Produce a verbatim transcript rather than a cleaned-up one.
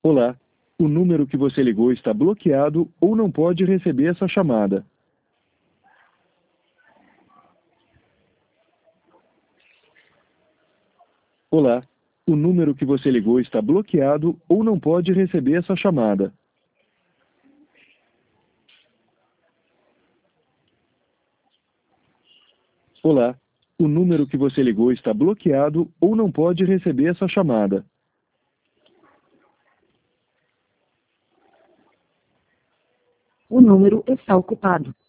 Olá, o número que você ligou está bloqueado ou não pode receber essa chamada. Olá, o número que você ligou está bloqueado ou não pode receber essa chamada. Olá, o número que você ligou está bloqueado ou não pode receber essa chamada. O número está ocupado.